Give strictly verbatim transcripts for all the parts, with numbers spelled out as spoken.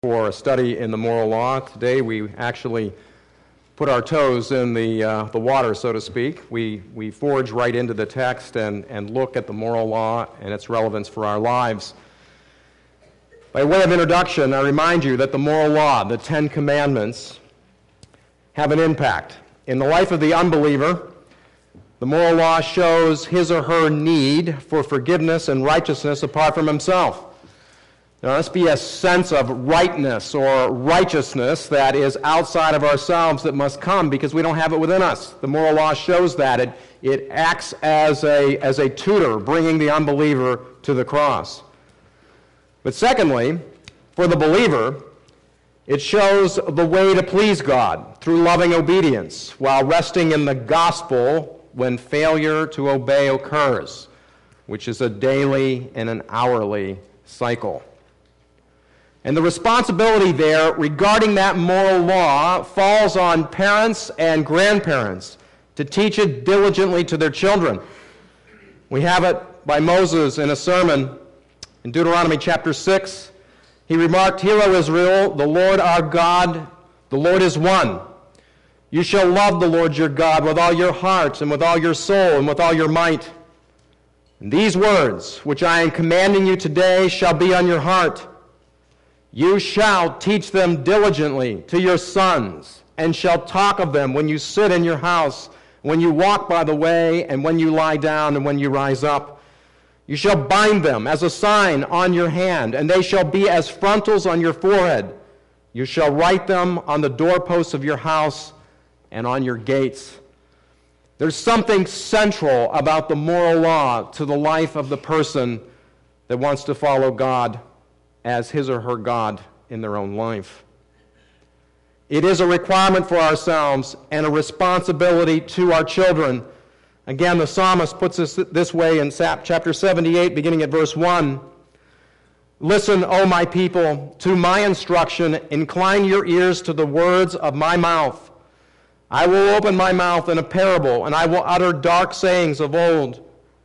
For a study in the moral law. Today we actually put our toes in the uh, the water, so to speak. We we forge right into the text and, and look at the moral law and its relevance for our lives. By way of introduction, I remind you that the moral law, the Ten Commandments, have an impact. In the life of the unbeliever, the moral law shows his or her need for forgiveness and righteousness apart from himself. There must be a sense of rightness or righteousness that is outside of ourselves that must come because we don't have it within us. The moral law shows that. It, it acts as a, as a tutor, bringing the unbeliever to the cross. But secondly, for the believer, it shows the way to please God through loving obedience while resting in the gospel when failure to obey occurs, which is a daily and an hourly cycle. And the responsibility there regarding that moral law falls on parents and grandparents to teach it diligently to their children. We have it by Moses in a sermon in Deuteronomy chapter six. He remarked, "Hear, O Israel, the Lord our God, the Lord is one. You shall love the Lord your God with all your heart and with all your soul and with all your might. And these words, which I am commanding you today, shall be on your heart. You shall teach them diligently to your sons, and shall talk of them when you sit in your house, when you walk by the way, and when you lie down, and when you rise up. You shall bind them as a sign on your hand, and they shall be as frontals on your forehead. You shall write them on the doorposts of your house and on your gates." There's something central about the moral law to the life of the person that wants to follow God as his or her God in their own life. It is a requirement for ourselves and a responsibility to our children. Again, the psalmist puts this this way in chapter seventy-eight, beginning at verse one. "Listen, O my people, to my instruction. Incline your ears to the words of my mouth. I will open my mouth in a parable, and I will utter dark sayings of old,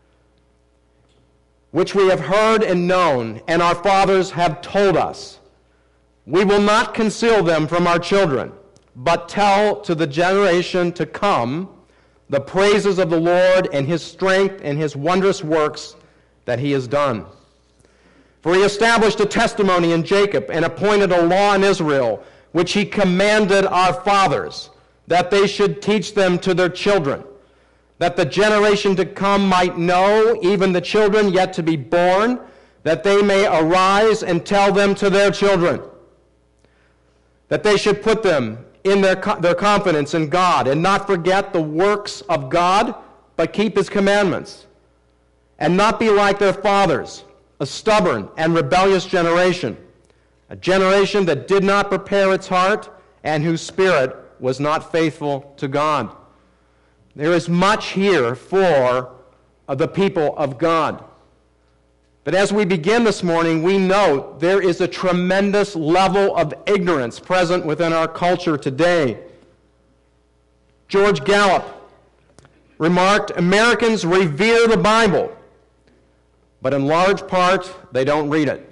which we have heard and known, and our fathers have told us. We will not conceal them from our children, but tell to the generation to come the praises of the Lord and his strength and his wondrous works that he has done. For he established a testimony in Jacob and appointed a law in Israel, which he commanded our fathers, that they should teach them to their children, that the generation to come might know, even the children yet to be born, that they may arise and tell them to their children, that they should put them in their, their confidence in God, and not forget the works of God, but keep his commandments, and not be like their fathers, a stubborn and rebellious generation, a generation that did not prepare its heart, and whose spirit was not faithful to God." There is much here for the people of God. But as we begin this morning, we note there is a tremendous level of ignorance present within our culture today. George Gallup remarked, "Americans revere the Bible, but in large part, they don't read it."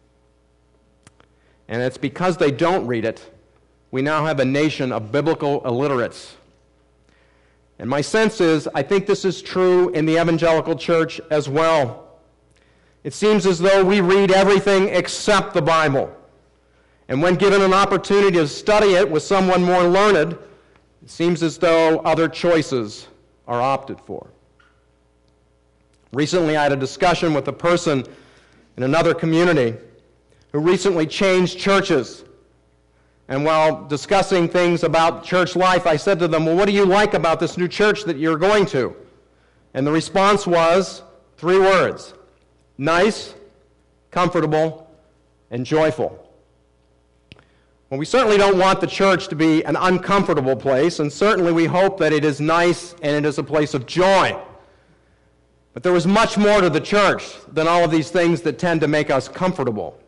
And it's because they don't read it, we now have a nation of biblical illiterates. And my sense is, I think this is true in the evangelical church as well. It seems as though we read everything except the Bible. And when given an opportunity to study it with someone more learned, it seems as though other choices are opted for. Recently, I had a discussion with a person in another community who recently changed churches. And while discussing things about church life, I said to them, "Well, what do you like about this new church that you're going to?" And the response was three words: nice, comfortable, and joyful. Well, we certainly don't want the church to be an uncomfortable place, and certainly we hope that it is nice and it is a place of joy. But there was much more to the church than all of these things that tend to make us comfortable,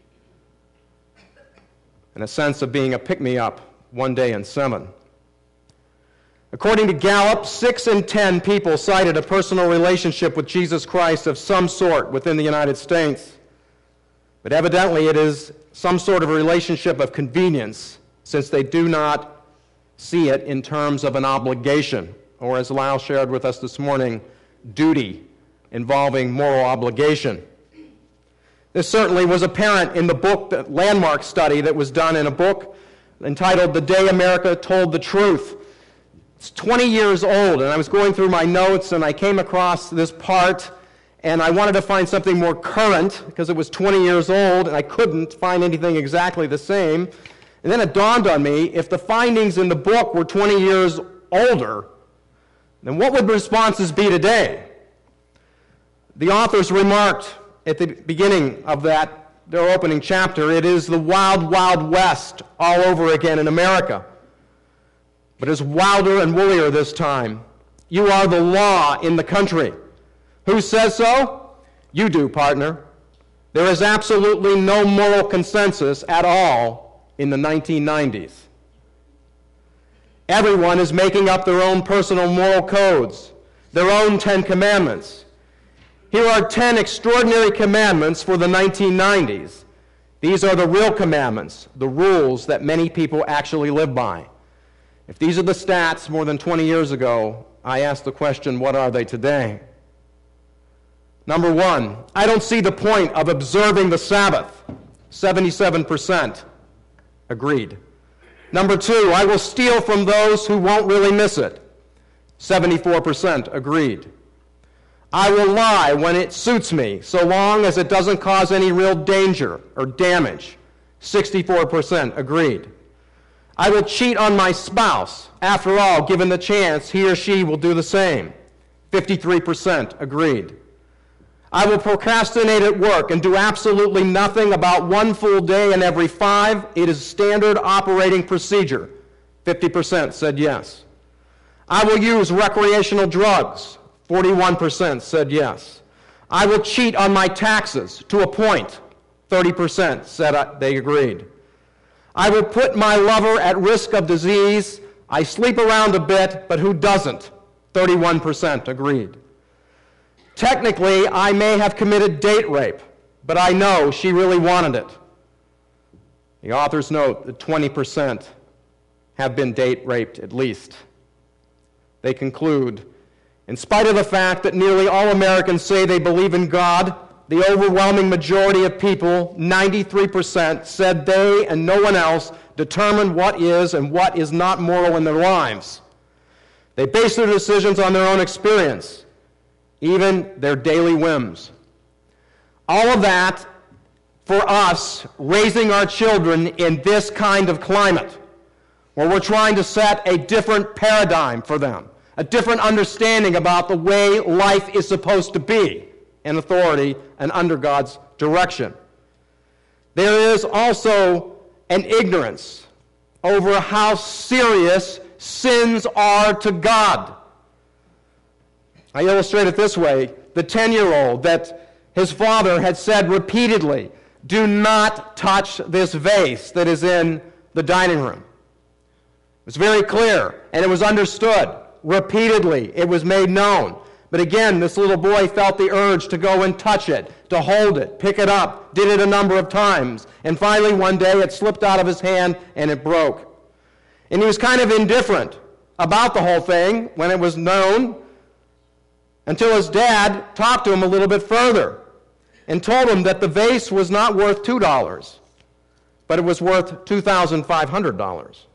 and a sense of being a pick-me-up one day in seven. According to Gallup, six in ten people cited a personal relationship with Jesus Christ of some sort within the United States. But evidently it is some sort of a relationship of convenience, since they do not see it in terms of an obligation, or as Lyle shared with us this morning, duty involving moral obligation. This certainly was apparent in the book, the landmark study that was done in a book entitled The Day America Told the Truth. It's twenty years old, and I was going through my notes, and I came across this part, and I wanted to find something more current, because it was twenty years old, and I couldn't find anything exactly the same. And then it dawned on me, if the findings in the book were twenty years older, then what would the responses be today? The authors remarked at the beginning of that, their opening chapter, it is the wild, wild west all over again in America. But it's wilder and woollier this time. You are the law in the country. Who says so? You do, partner. There is absolutely no moral consensus at all in the nineteen nineties. Everyone is making up their own personal moral codes, their own Ten Commandments. Here are ten extraordinary commandments for the nineteen nineties. These are the real commandments, the rules that many people actually live by. If these are the stats more than twenty years ago, I ask the question, what are they today? Number one, I don't see the point of observing the Sabbath. seventy-seven percent agreed. Number two, I will steal from those who won't really miss it. seventy-four percent agreed. I will lie when it suits me, so long as it doesn't cause any real danger or damage. sixty-four percent agreed. I will cheat on my spouse. After all, given the chance, he or she will do the same. fifty-three percent agreed. I will procrastinate at work and do absolutely nothing about one full day in every five. It is standard operating procedure. fifty percent said yes. I will use recreational drugs. forty-one percent said yes. I will cheat on my taxes to a point. thirty percent said they agreed. I will put my lover at risk of disease. I sleep around a bit, but who doesn't? thirty-one percent agreed. Technically, I may have committed date rape, but I know she really wanted it. The authors note that twenty percent have been date raped at least. They conclude, in spite of the fact that nearly all Americans say they believe in God, the overwhelming majority of people, ninety-three percent, said they and no one else determined what is and what is not moral in their lives. They base their decisions on their own experience, even their daily whims. All of that, for us, raising our children in this kind of climate, where we're trying to set a different paradigm for them, a different understanding about the way life is supposed to be in authority and under God's direction. There is also an ignorance over how serious sins are to God. I illustrate it this way. The ten-year-old that his father had said repeatedly, do not touch this vase that is in the dining room. It was very clear, and it was understood. Repeatedly, it was made known. But again, this little boy felt the urge to go and touch it, to hold it, pick it up, did it a number of times. And finally, one day, it slipped out of his hand and it broke. And he was kind of indifferent about the whole thing when it was known, until his dad talked to him a little bit further and told him that the vase was not worth two dollars, but it was worth two thousand five hundred dollars.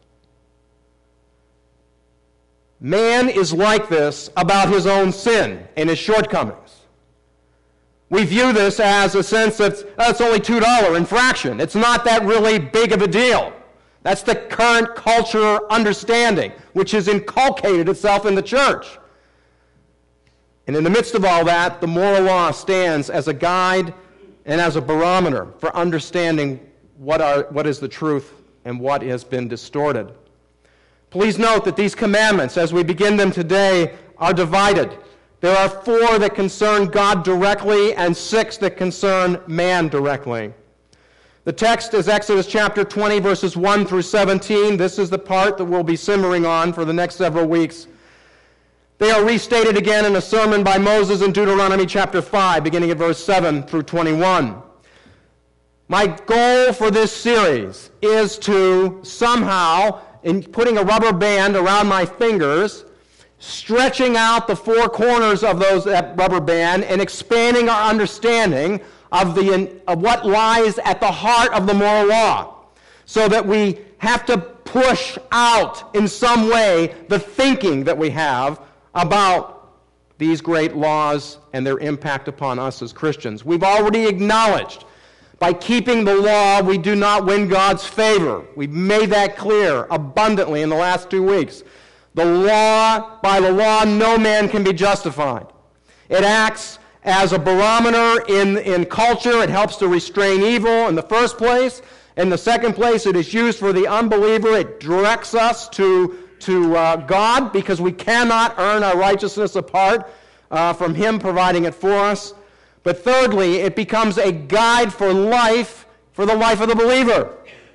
Man is like this about his own sin and his shortcomings. We view this as a sense that oh, it's only two dollars infraction. It's not that really big of a deal. That's the current culture understanding, which has inculcated itself in the church. And in the midst of all that, the moral law stands as a guide and as a barometer for understanding what, are, what is the truth and what has been distorted. Please note that these commandments, as we begin them today, are divided. There are four that concern God directly and six that concern man directly. The text is Exodus chapter twenty, verses one through seventeen. This is the part that we'll be simmering on for the next several weeks. They are restated again in a sermon by Moses in Deuteronomy chapter five, beginning at verse seven through twenty-one. My goal for this series is to somehow, in putting a rubber band around my fingers, stretching out the four corners of those that rubber band and expanding our understanding of, the, of what lies at the heart of the moral law, so that we have to push out in some way the thinking that we have about these great laws and their impact upon us as Christians. We've already acknowledged by keeping the law, we do not win God's favor. We've made that clear abundantly in the last two weeks. The law, by the law, no man can be justified. It acts as a barometer in, in culture. It helps to restrain evil in the first place. In the second place, it is used for the unbeliever. It directs us to, to uh, God, because we cannot earn our righteousness apart uh, from Him providing it for us. But thirdly, it becomes a guide for life, for the life of the believer.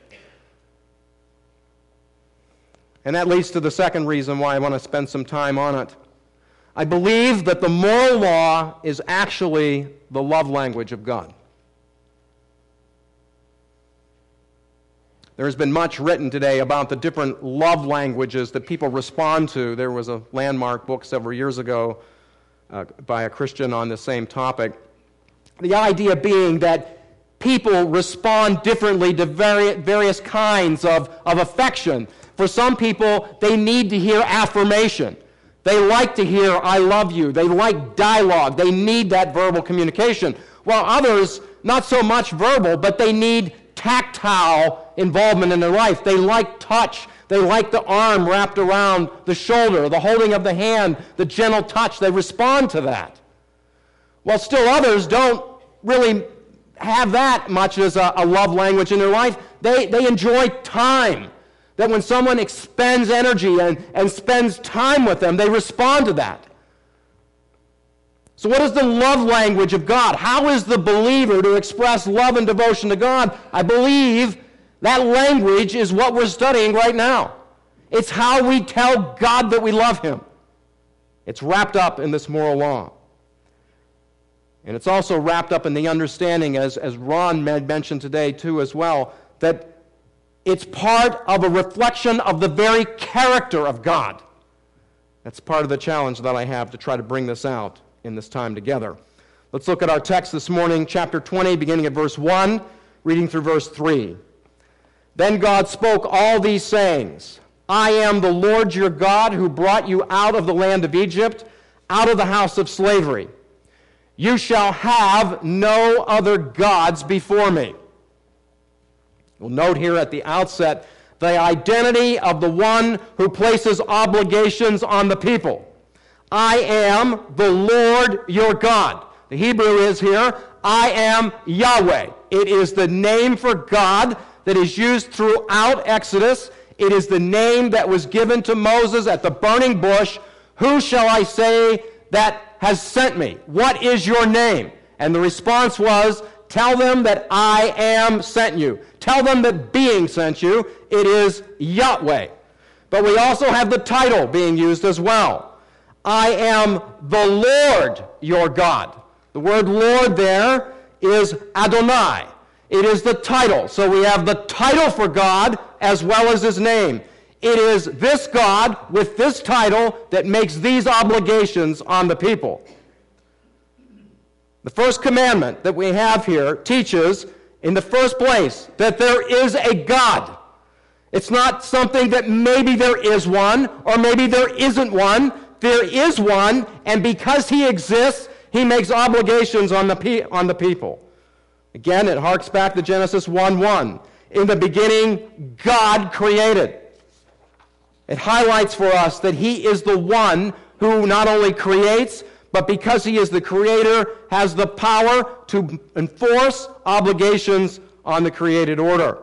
And that leads to the second reason why I want to spend some time on it. I believe that the moral law is actually the love language of God. There has been much written today about the different love languages that people respond to. There was a landmark book several years ago uh, by a Christian on the same topic. The idea being that people respond differently to vari- various kinds of, of affection. For some people, they need to hear affirmation. They like to hear, I love you. They like dialogue. They need that verbal communication. While others, not so much verbal, but they need tactile involvement in their life. They like touch. They like the arm wrapped around the shoulder, the holding of the hand, the gentle touch. They respond to that. While still others don't really have that much as a, a love language in their life. They, they enjoy time. That when someone expends energy and, and spends time with them, they respond to that. So what is the love language of God? How is the believer to express love and devotion to God? I believe that language is what we're studying right now. It's how we tell God that we love Him. It's wrapped up in this moral law. And it's also wrapped up in the understanding, as, as Ron mentioned today too as well, that it's part of a reflection of the very character of God. That's part of the challenge that I have to try to bring this out in this time together. Let's look at our text this morning, chapter twenty, beginning at verse one, reading through verse three. Then God spoke all these sayings, I am the Lord your God who brought you out of the land of Egypt, out of the house of slavery. You shall have no other gods before me. We'll note here at the outset the identity of the one who places obligations on the people. I am the Lord your God. The Hebrew is here, I am Yahweh. It is the name for God that is used throughout Exodus. It is the name that was given to Moses at the burning bush. Who shall I say that has sent me? What is your name? And the response was, tell them that I am sent you. Tell them that being sent you, it is Yahweh. But we also have the title being used as well. I am the Lord your God. The word Lord there is Adonai. It is the title. So we have the title for God as well as His name. It is this God with this title that makes these obligations on the people. The first commandment that we have here teaches, in the first place, that there is a God. It's not something that maybe there is one, or maybe there isn't one. There is one, and because He exists, He makes obligations on the, pe- on the people. Again, it harks back to Genesis one one. In the beginning, God created. It highlights for us that He is the one who not only creates, but because He is the creator, has the power to enforce obligations on the created order.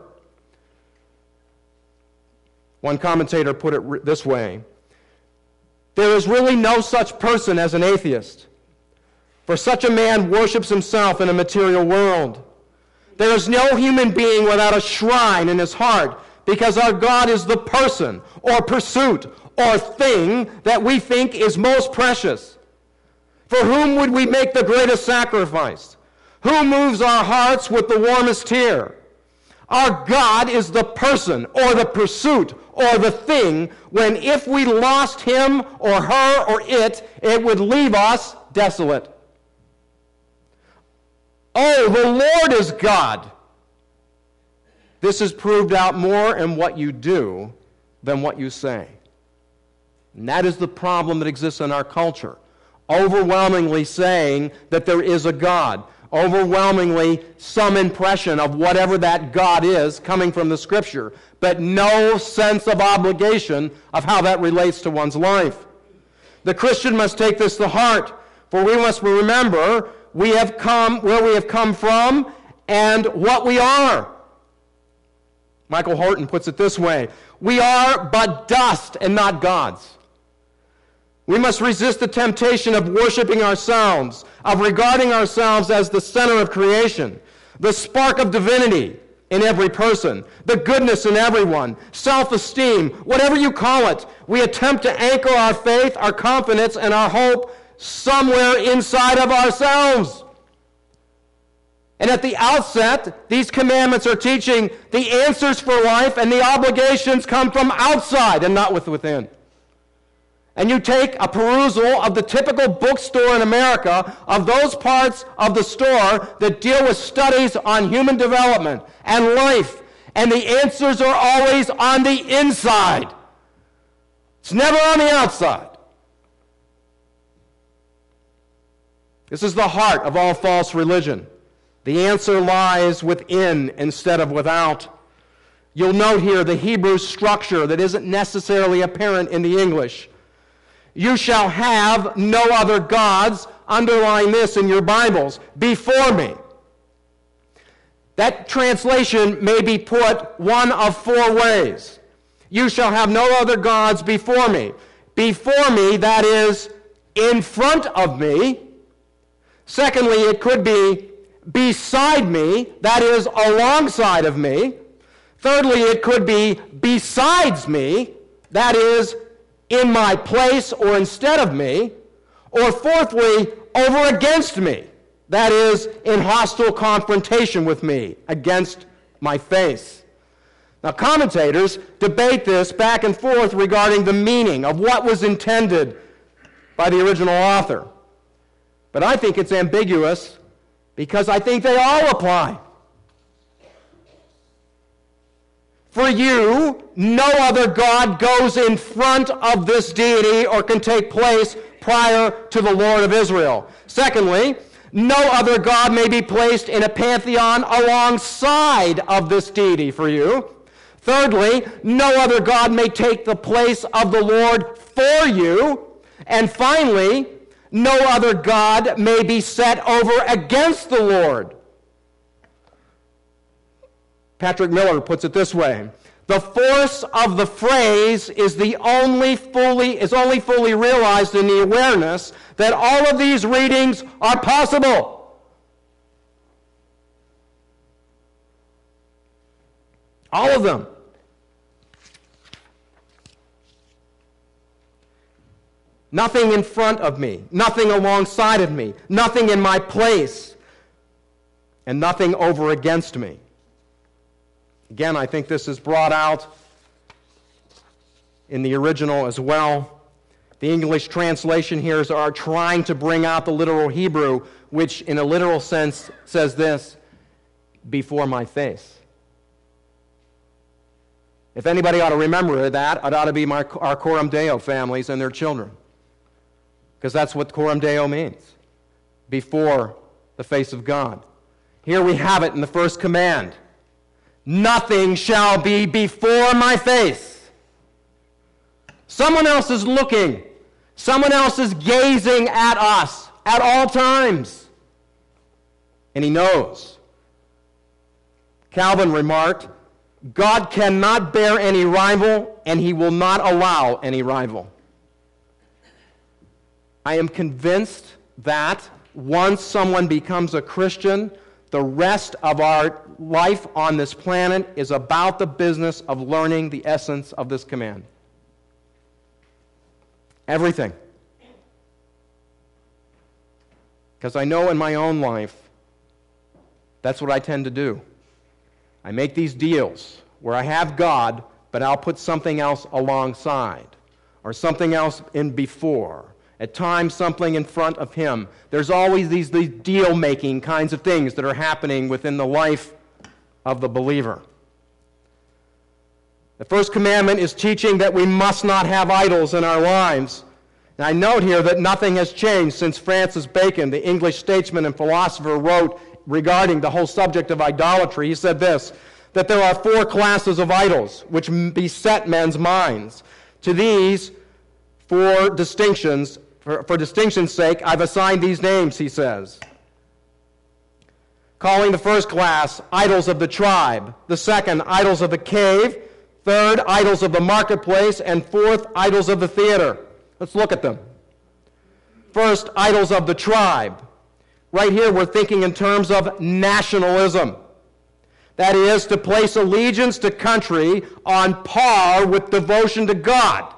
One commentator put it this way, there is really no such person as an atheist, for such a man worships himself in a material world. There is no human being without a shrine in his heart, because our God is the person or pursuit or thing that we think is most precious. For whom would we make the greatest sacrifice? Who moves our hearts with the warmest tear? Our God is the person or the pursuit or the thing when if we lost him or her or it, it would leave us desolate. Oh, the Lord is God. This is proved out more in what you do than what you say. And that is the problem that exists in our culture. Overwhelmingly saying that there is a God. Overwhelmingly some impression of whatever that God is coming from the Scripture, but no sense of obligation of how that relates to one's life. The Christian must take this to heart, for we must remember we have come where we have come from and what we are. Michael Horton puts it this way: we are but dust and not gods. We must resist the temptation of worshiping ourselves, of regarding ourselves as the center of creation, the spark of divinity in every person, the goodness in everyone, self-esteem, whatever you call it. We attempt to anchor our faith, our confidence, and our hope somewhere inside of ourselves. And at the outset, these commandments are teaching the answers for life and the obligations come from outside and not within. And you take a perusal of the typical bookstore in America, of those parts of the store that deal with studies on human development and life, and the answers are always on the inside. It's never on the outside. This is the heart of all false religion. The answer lies within instead of without. You'll note here the Hebrew structure that isn't necessarily apparent in the English. You shall have no other gods, underline this in your Bibles, before me. That translation may be put one of four ways. You shall have no other gods before me. Before me, that is, in front of me. Secondly, it could be beside me, that is, alongside of me. Thirdly, it could be besides me, that is, in my place or instead of me. Or fourthly, over against me, that is, in hostile confrontation with me, against my face. Now, commentators debate this back and forth regarding the meaning of what was intended by the original author. But I think it's ambiguous because I think they all apply. For you, no other God goes in front of this deity or can take place prior to the Lord of Israel. Secondly, no other God may be placed in a pantheon alongside of this deity for you. Thirdly, no other God may take the place of the Lord for you. And finally, no other God may be set over against the Lord. Patrick Miller puts it this way: the force of the phrase is the only fully is only fully realized in the awareness that all of these readings are possible. All of them. Nothing in front of me, nothing alongside of me, nothing in my place, and nothing over against me. Again, I think this is brought out in the original as well. The English translation here is are trying to bring out the literal Hebrew, which in a literal sense says this: before my face. If anybody ought to remember that, it ought to be my, our Coram Deo families and their children. Because that's what Coram Deo means. Before the face of God. Here we have it in the first command. Nothing shall be before my face. Someone else is looking. Someone else is gazing at us at all times. And he knows. Calvin remarked, God cannot bear any rival, and he will not allow any rival. I am convinced that once someone becomes a Christian, the rest of our life on this planet is about the business of learning the essence of this command. Everything. Because I know in my own life, That's what I tend to do. I make these deals where I have God, but I'll put something else alongside, or something else in before. At times, something in front of Him. There's always these, these deal-making kinds of things that are happening within the life of the believer. The first commandment is teaching that we must not have idols in our lives. And I note here that nothing has changed since Francis Bacon, the English statesman and philosopher, wrote regarding the whole subject of idolatry. He said this, that there are four classes of idols which beset men's minds. To these four distinctions, for, for distinction's sake, I've assigned these names, he says. Calling the first class idols of the tribe, the second, idols of the cave, third, idols of the marketplace, and fourth, idols of the theater. Let's look at them. First, idols of the tribe. Right here, we're thinking in terms of nationalism. That is, to place allegiance to country on par with devotion to God.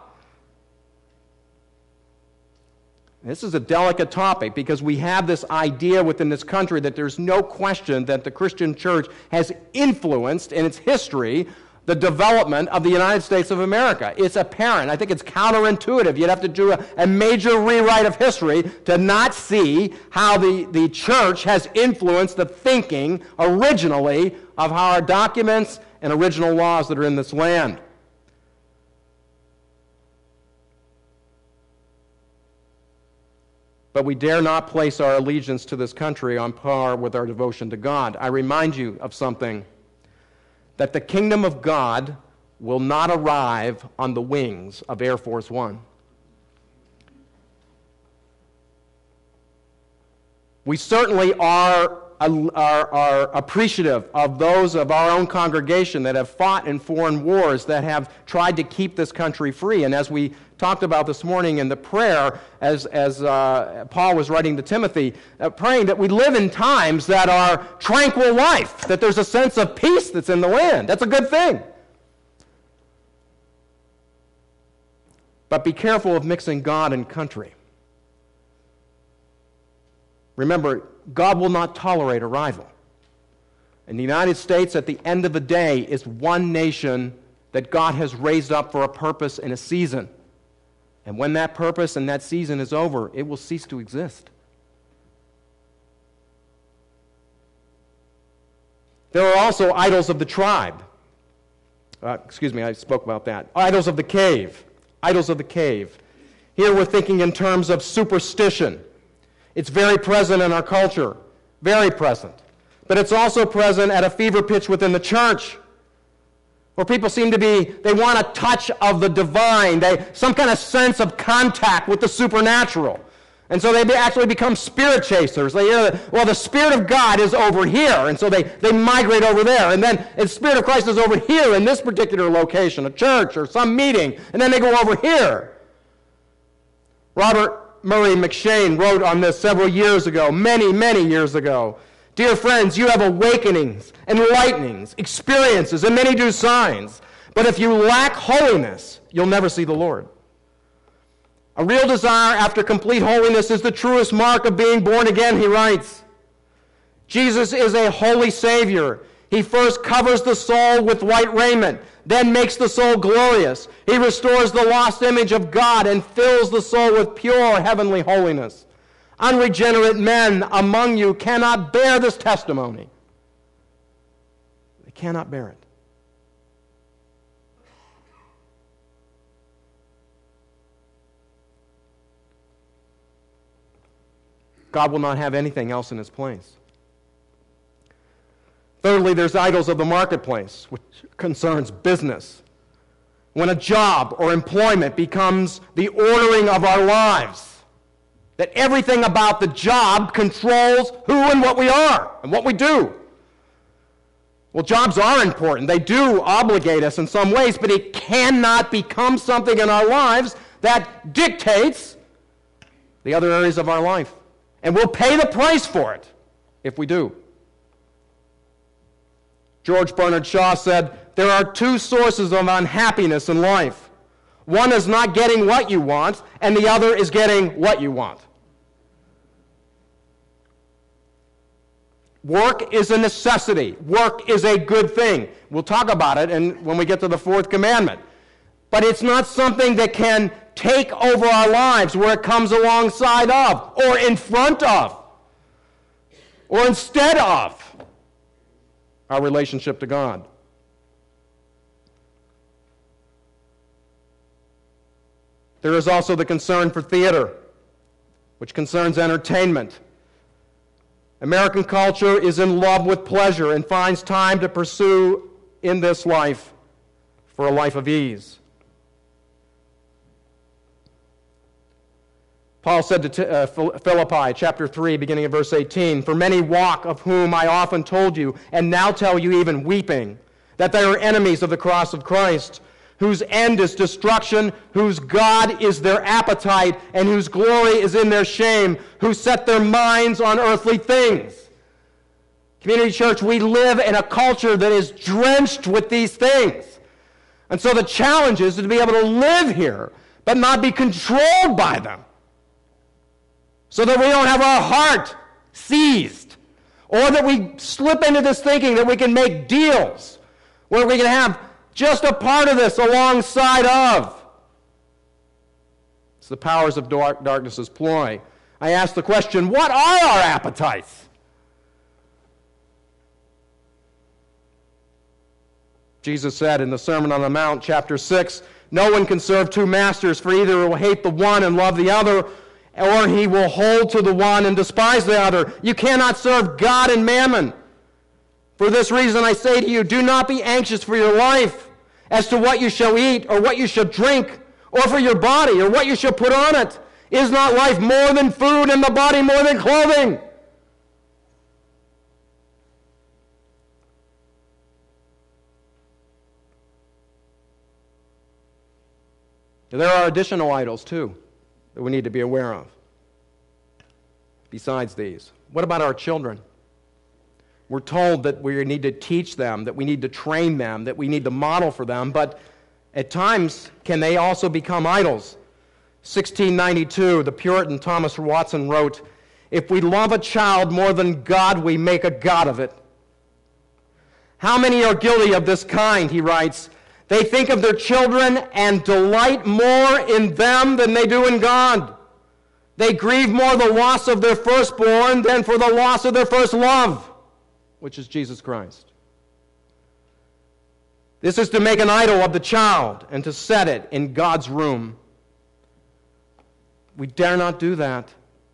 This is a delicate topic because we have this idea within this country that there's no question that the Christian church has influenced in its history the development of the United States of America. It's apparent. I think it's counterintuitive. You'd have to do a, a major rewrite of history to not see how the, the church has influenced the thinking originally of how our documents and original laws that are in this land. But we dare not place our allegiance to this country on par with our devotion to God. I remind you of something, that the kingdom of God will not arrive on the wings of Air Force One. We certainly are, are, are appreciative of those of our own congregation that have fought in foreign wars, that have tried to keep this country free. And as we talked about this morning in the prayer, as, as uh, Paul was writing to Timothy, uh, praying that we live in times that are tranquil life, that there's a sense of peace that's in the land. That's a good thing. But be careful of mixing God and country. Remember, God will not tolerate a rival. And the United States, at the end of the day, is one nation that God has raised up for a purpose and a season. And when that purpose and that season is over, it will cease to exist. There are also idols of the tribe. Uh, excuse me, I spoke about that. Idols of the cave. Idols of the cave. Here we're thinking in terms of superstition. It's very present in our culture. Very present. But it's also present at a fever pitch within the church, where people seem to be, they want a touch of the divine, they some kind of sense of contact with the supernatural. And so they actually become spirit chasers. They hear, well, the Spirit of God is over here, and so they, they migrate over there. And then the Spirit of Christ is over here in this particular location, a church or some meeting, and then they go over here. Robert Murray McShane wrote on this several years ago, many, many years ago. Dear friends, you have awakenings, enlightenings, experiences, and many do signs. But if you lack holiness, you'll never see the Lord. A real desire after complete holiness is the truest mark of being born again, he writes. Jesus is a holy Savior. He first covers the soul with white raiment, then makes the soul glorious. He restores the lost image of God and fills the soul with pure heavenly holiness. Unregenerate men among you cannot bear this testimony. They cannot bear it. God will not have anything else in his place. Thirdly, there's idols of the marketplace, which concerns business. When a job or employment becomes the ordering of our lives, that everything about the job controls who and what we are and what we do. Well, jobs are important. They do obligate us in some ways, but it cannot become something in our lives that dictates the other areas of our life. And we'll pay the price for it if we do. George Bernard Shaw said, there are two sources of unhappiness in life. One is not getting what you want, and the other is getting what you want. Work is a necessity. Work is a good thing. We'll talk about it and when we get to the fourth commandment. But it's not something that can take over our lives where it comes alongside of, or in front of, or instead of our relationship to God. There is also the concern for theater, which concerns entertainment. American culture is in love with pleasure and finds time to pursue in this life for a life of ease. Paul said to uh, Philippi, chapter three, beginning of verse eighteen, "For many walk, of whom I often told you, and now tell you even weeping, that they are enemies of the cross of Christ, whose end is destruction, whose God is their appetite, and whose glory is in their shame, who set their minds on earthly things." Community Church, we live in a culture that is drenched with these things. And so the challenge is to be able to live here, but not be controlled by them, so that we don't have our heart seized, or that we slip into this thinking that we can make deals, where we can have just a part of this alongside of. It's the powers of dark, darkness's ploy. I ask the question, what are our appetites? Jesus said in the Sermon on the Mount, chapter six, "No one can serve two masters, for either will hate the one and love the other, or he will hold to the one and despise the other. You cannot serve God and mammon. For this reason I say to you, do not be anxious for your life, as to what you shall eat, or what you shall drink, or for your body, or what you shall put on it. Is not life more than food, and the body more than clothing?" There are additional idols, too, that we need to be aware of. Besides these, what about our children? We're told that we need to teach them, that we need to train them, that we need to model for them, but at times, can they also become idols? sixteen ninety-two, the Puritan Thomas Watson wrote, "If we love a child more than God, we make a god of it." How many are guilty of this kind, he writes. They think of their children and delight more in them than they do in God. They grieve more the loss of their firstborn than for the loss of their first love, which is Jesus Christ. This is to make an idol of the child and to set it in God's room. We dare not do that.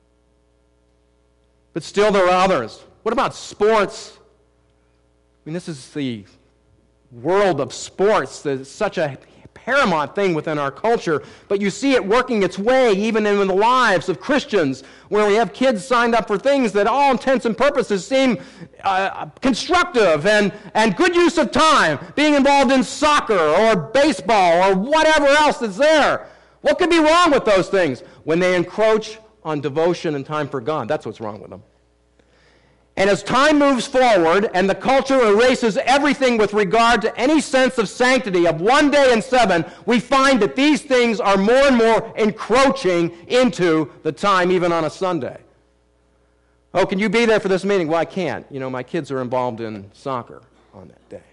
But still there are others. What about sports? I mean, this is the world of sports. There's such a paramount thing within our culture, but you see it working its way even in the lives of Christians, where we have kids signed up for things that all intents and purposes seem uh, constructive and, and good use of time, being involved in soccer or baseball or whatever else that's there. What could be wrong with those things? When they encroach on devotion and time for God, that's what's wrong with them. And as time moves forward and the culture erases everything with regard to any sense of sanctity of one day in seven, we find that these things are more and more encroaching into the time, even on a Sunday. Oh, can you be there for this meeting? Well, I can't. You know, my kids are involved in soccer on that day.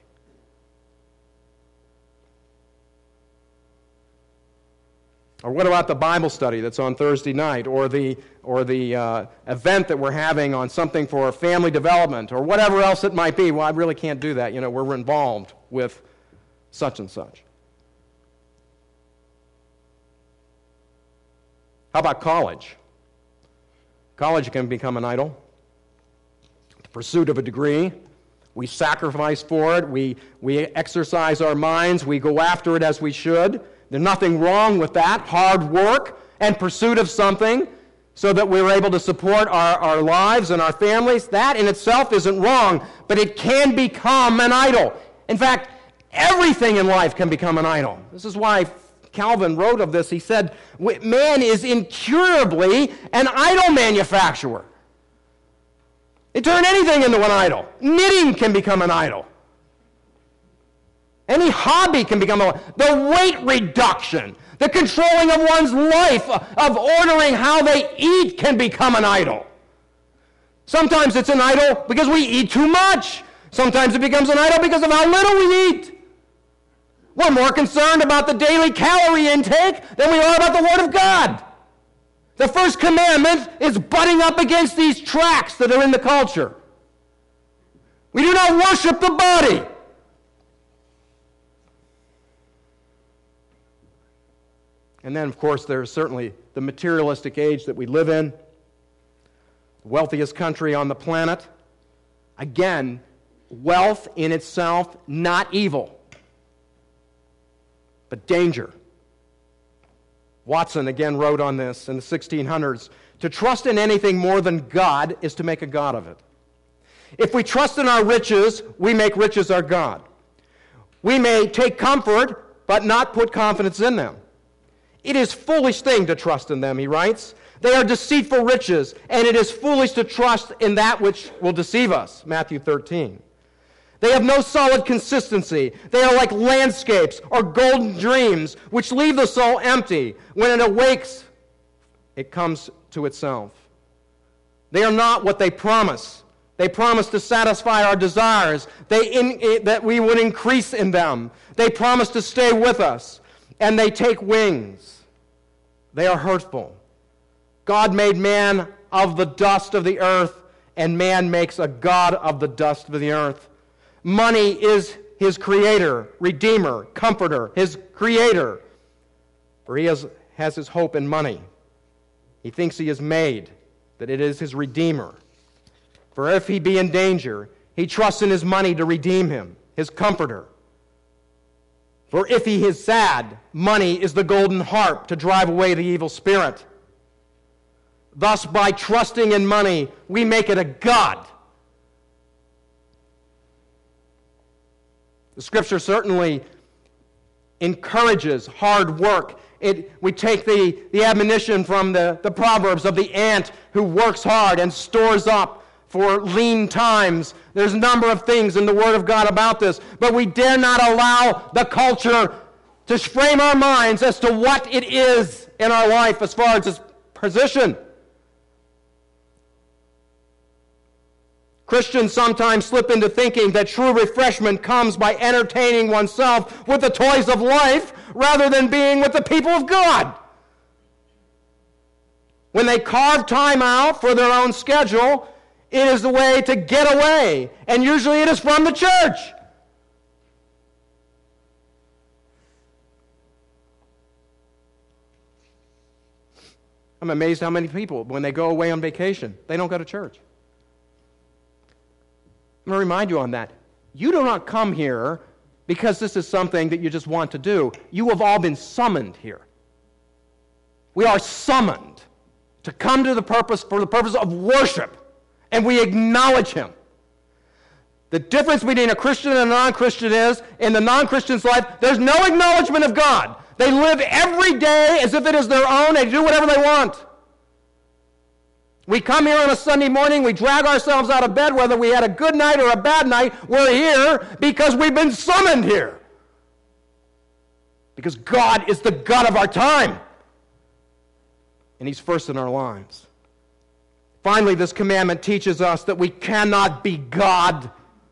Or what about the Bible study that's on Thursday night, or the or the uh, event that we're having on something for family development, or whatever else it might be? Well, I really can't do that. You know, we're involved with such and such. How about college? College can become an idol. The pursuit of a degree. We sacrifice for it. We, we exercise our minds. We go after it as we should. There's nothing wrong with that. Hard work and pursuit of something so that we're able to support our, our lives and our families. That in itself isn't wrong, but it can become an idol. In fact, everything in life can become an idol. This is why Calvin wrote of this. He said, man is incurably an idol manufacturer. They turn anything into an idol. Knitting can become an idol. Any hobby can become a... The weight reduction, the controlling of one's life, of ordering how they eat can become an idol. Sometimes it's an idol because we eat too much. Sometimes it becomes an idol because of how little we eat. We're more concerned about the daily calorie intake than we are about the Word of God. The first commandment is butting up against these tracks that are in the culture. We do not worship the body. And then, of course, there's certainly the materialistic age that we live in, the wealthiest country on the planet. Again, wealth in itself, not evil, but danger. Watson again wrote on this in the sixteen hundreds, to trust in anything more than God is to make a god of it. If we trust in our riches, we make riches our God. We may take comfort, but not put confidence in them. It is foolish thing to trust in them, he writes. They are deceitful riches, and it is foolish to trust in that which will deceive us, Matthew thirteen. They have no solid consistency. They are like landscapes or golden dreams, which leave the soul empty. When it awakes, it comes to itself. They are not what they promise. They promise to satisfy our desires, they in, that we would increase in them. They promise to stay with us, and they take wings. They are hurtful. God made man of the dust of the earth, and man makes a god of the dust of the earth. Money is his creator, redeemer, comforter, his creator. For he has, has his hope in money. He thinks he is made, that it is his redeemer. For if he be in danger, he trusts in his money to redeem him, his comforter. For if he is sad, money is the golden harp to drive away the evil spirit. Thus, by trusting in money, we make it a god. The Scripture certainly encourages hard work. It, we take the, the admonition from the, the Proverbs of the ant who works hard and stores up for lean times. There's a number of things in the Word of God about this, but we dare not allow the culture to frame our minds as to what it is in our life as far as its position. Christians sometimes slip into thinking that true refreshment comes by entertaining oneself with the toys of life rather than being with the people of God. When they carve time out for their own schedule, it is the way to get away, and usually it is from the church. I'm amazed how many people, when they go away on vacation, they don't go to church. I'm going to remind you on that. You do not come here because this is something that you just want to do. You have all been summoned here. We are summoned to come to the purpose for the purpose of worship, and we acknowledge Him. The difference between a Christian and a non-Christian is, in the non-Christian's life, there's no acknowledgement of God. They live every day as if it is their own. They do whatever they want. We come here on a Sunday morning, we drag ourselves out of bed, whether we had a good night or a bad night, we're here because we've been summoned here. Because God is the God of our time. And He's first in our lives. Finally, this commandment teaches us that we cannot be God.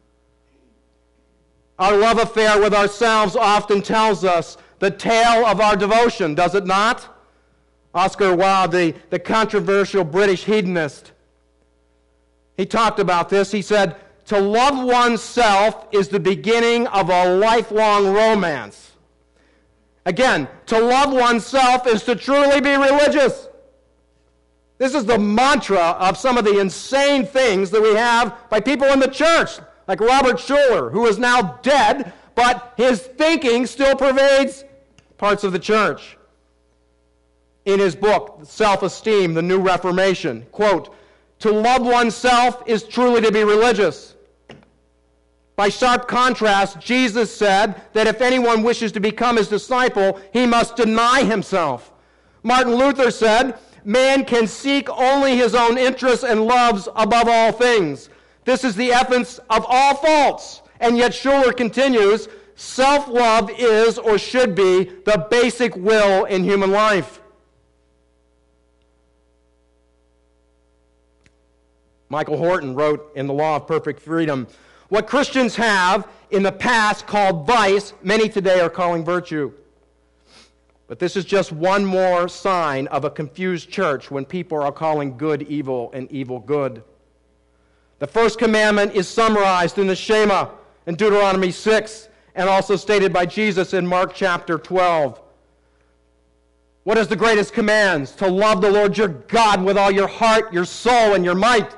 Our love affair with ourselves often tells us the tale of our devotion, does it not? Oscar Wilde, the, the controversial British hedonist, he talked about this. He said, to love oneself is the beginning of a lifelong romance. Again, to love oneself is to truly be religious. This is the mantra of some of the insane things that we have by people in the church, like Robert Schuller, who is now dead, but his thinking still pervades parts of the church. In his book, Self-Esteem, the New Reformation, quote, to love oneself is truly to be religious. By sharp contrast, Jesus said that if anyone wishes to become his disciple, he must deny himself. Martin Luther said, man can seek only his own interests and loves above all things. This is the essence of all faults. And yet Schuller continues, self-love is or should be the basic will in human life. Michael Horton wrote in The Law of Perfect Freedom, "What Christians have in the past called vice, many today are calling virtue." But this is just one more sign of a confused church when people are calling good evil and evil good. The first commandment is summarized in the Shema in Deuteronomy six and also stated by Jesus in Mark chapter twelve. What is the greatest command? To love the Lord your God with all your heart, your soul, and your might.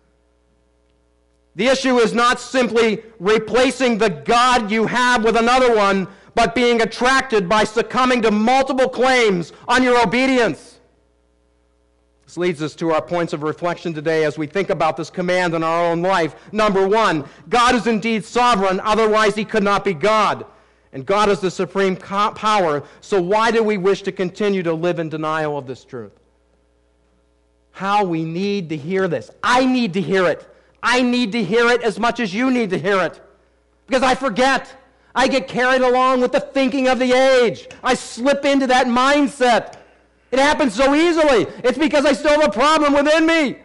The issue is not simply replacing the God you have with another one, but being attracted by succumbing to multiple claims on your obedience. This leads us to our points of reflection today as we think about this command in our own life. Number one, God is indeed sovereign, otherwise he could not be God. And God is the supreme power, so why do we wish to continue to live in denial of this truth? How we need to hear this. I need to hear it. I need to hear it as much as you need to hear it. Because I forget. I get carried along with the thinking of the age. I slip into that mindset. It happens so easily. It's because I still have a problem within me.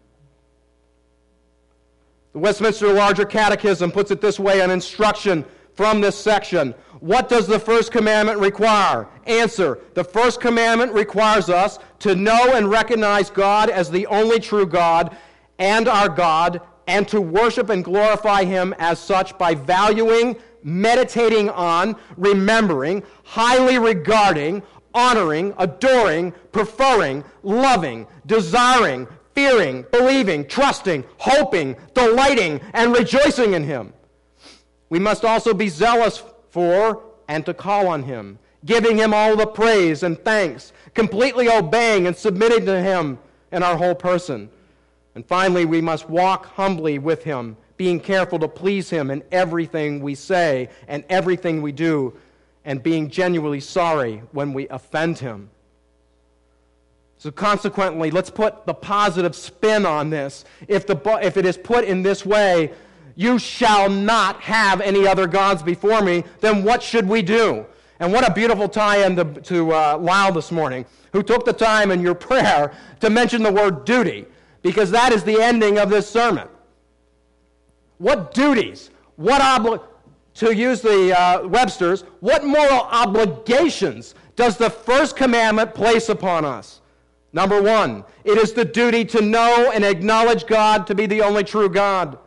The Westminster Larger Catechism puts it this way on instruction from this section. What does the first commandment require? Answer: the first commandment requires us to know and recognize God as the only true God and our God, and to worship and glorify him as such by valuing, meditating on, remembering, highly regarding, honoring, adoring, preferring, loving, desiring, fearing, believing, trusting, hoping, delighting, and rejoicing in him. We must also be zealous for and to call on him, giving him all the praise and thanks, completely obeying and submitting to him in our whole person. And finally, we must walk humbly with him, being careful to please him in everything we say and everything we do, and being genuinely sorry when we offend him. So consequently, let's put the positive spin on this. If, the, if it is put in this way, you shall not have any other gods before me, then what should we do? And what a beautiful tie-in to, to uh, Lyle this morning, who took the time in your prayer to mention the word duty, because that is the ending of this sermon. What duties, what obli- to use the uh, Webster's, what moral obligations does the first commandment place upon us? Number one, it is the duty to know and acknowledge God to be the only true God.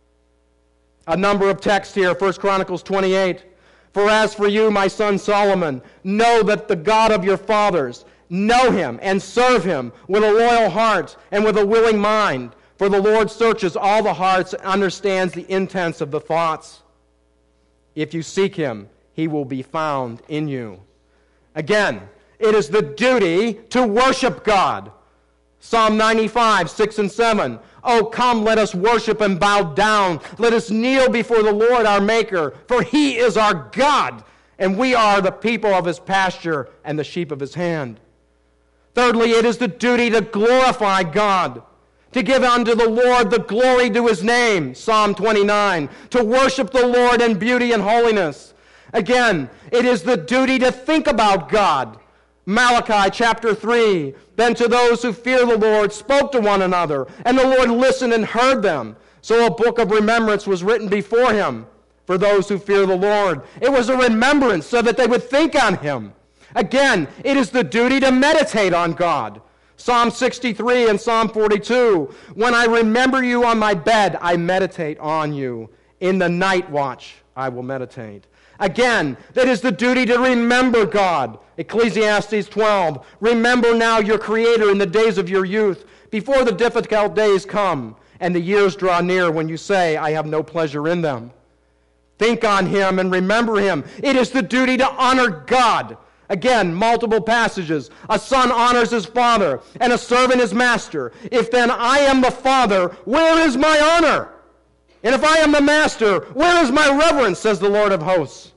A number of texts here, First Chronicles twenty-eight. For as for you, my son Solomon, know that the God of your fathers, know him and serve him with a loyal heart and with a willing mind. For the Lord searches all the hearts and understands the intents of the thoughts. If you seek him, he will be found in you. Again, it is the duty to worship God. Psalm ninety-five, six and seven. Oh, come, let us worship and bow down. Let us kneel before the Lord our Maker, for he is our God, and we are the people of his pasture and the sheep of his hand. Thirdly, it is the duty to glorify God, to give unto the Lord the glory due his name, Psalm twenty-nine, to worship the Lord in beauty and holiness. Again, it is the duty to think about God, Malachi chapter three. Then to those who fear the Lord spoke to one another, and the Lord listened and heard them. So a book of remembrance was written before him for those who fear the Lord. It was a remembrance so that they would think on him. Again, it is the duty to meditate on God. Psalm sixty-three and Psalm forty-two. When I remember you on my bed, I meditate on you. In the night watch, I will meditate. Again, that is the duty to remember God. Ecclesiastes twelve. Remember now your Creator in the days of your youth, before the difficult days come, and the years draw near when you say, I have no pleasure in them. Think on him and remember him. It is the duty to honor God. Again, multiple passages. A son honors his father, and a servant his master. If then I am the father, where is my honor? And if I am the master, where is my reverence, says the Lord of hosts.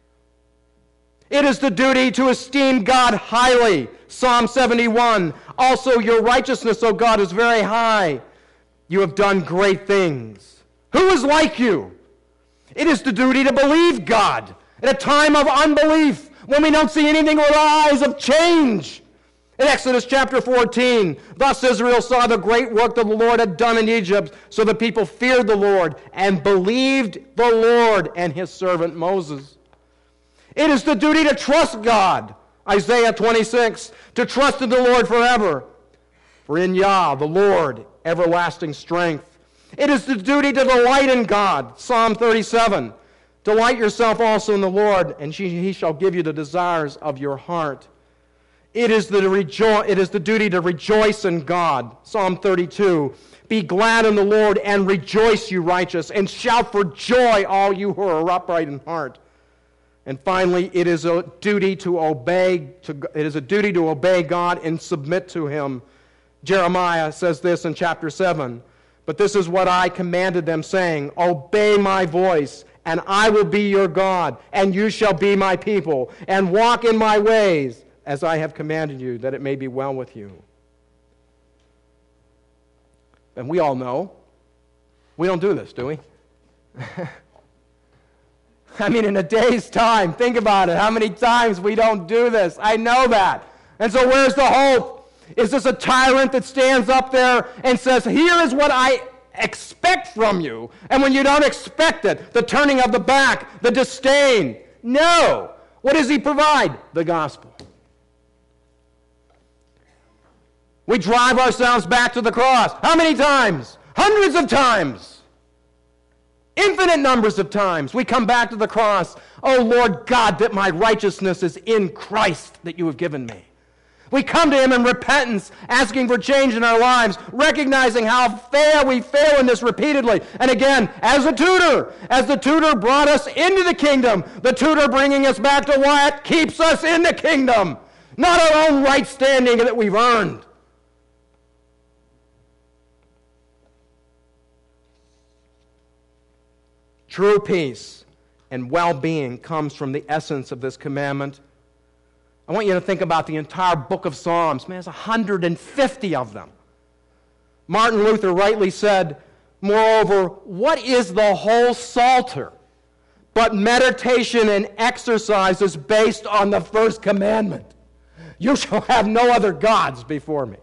It is the duty to esteem God highly. Psalm seventy-one. Also your righteousness, O God, is very high. You have done great things. Who is like you? It is the duty to believe God in a time of unbelief, when we don't see anything with our eyes of change. In Exodus chapter fourteen, thus Israel saw the great work that the Lord had done in Egypt, so the people feared the Lord and believed the Lord and his servant Moses. It is the duty to trust God, Isaiah twenty-six, to trust in the Lord forever. For in Yah, the Lord, everlasting strength. It is the duty to delight in God, Psalm thirty-seven. Delight yourself also in the Lord, and he shall give you the desires of your heart. It is the rejo- it is the duty to rejoice in God, Psalm thirty-two. Be glad in the Lord and rejoice, you righteous, and shout for joy, all you who are upright in heart. And finally, it is a duty to obey. To, it is a duty to obey God and submit to Him. Jeremiah says this in chapter seven. But this is what I commanded them, saying, obey my voice, and I will be your God, and you shall be my people, and walk in my ways, as I have commanded you, that it may be well with you. And we all know, we don't do this, do we? I mean, in a day's time, think about it, how many times we don't do this. I know that. And so where's the hope? Is this a tyrant that stands up there and says, here is what I expect from you, and when you don't expect it, the turning of the back, the disdain? No. What does he provide? The gospel. We drive ourselves back to the cross. How many times? Hundreds of times. Infinite numbers of times. We come back to the cross. Oh, Lord God, that my righteousness is in Christ that you have given me. We come to him in repentance, asking for change in our lives, recognizing how fail we fail in this repeatedly. And again, as a tutor, as the tutor brought us into the kingdom, the tutor bringing us back to what keeps us in the kingdom, not our own right standing that we've earned. True peace and well-being comes from the essence of this commandment. I want you to think about the entire book of Psalms. Man, there's one hundred fifty of them. Martin Luther rightly said, moreover, what is the whole Psalter but meditation and exercises based on the first commandment? You shall have no other gods before me.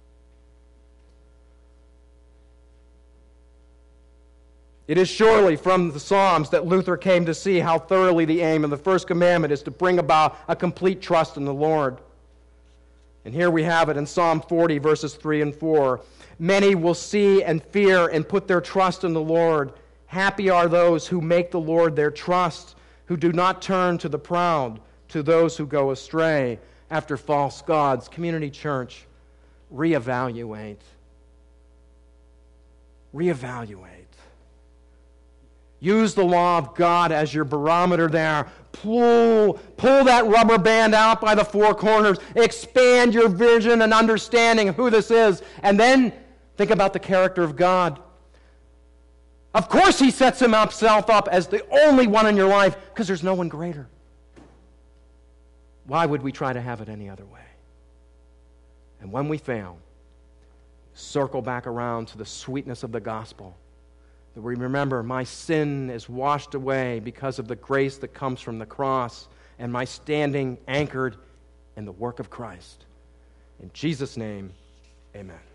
It is surely from the Psalms that Luther came to see how thoroughly the aim of the first commandment is to bring about a complete trust in the Lord. And here we have it in Psalm forty, verses three and four. Many will see and fear and put their trust in the Lord. Happy are those who make the Lord their trust, who do not turn to the proud, to those who go astray after false gods. Community Church, reevaluate. Reevaluate. Use the law of God as your barometer there. Pull, pull that rubber band out by the four corners. Expand your vision and understanding of who this is. And then think about the character of God. Of course he sets himself up as the only one in your life because there's no one greater. Why would we try to have it any other way? And when we fail, circle back around to the sweetness of the gospel. That we remember my sin is washed away because of the grace that comes from the cross and my standing anchored in the work of Christ. In Jesus' name, amen.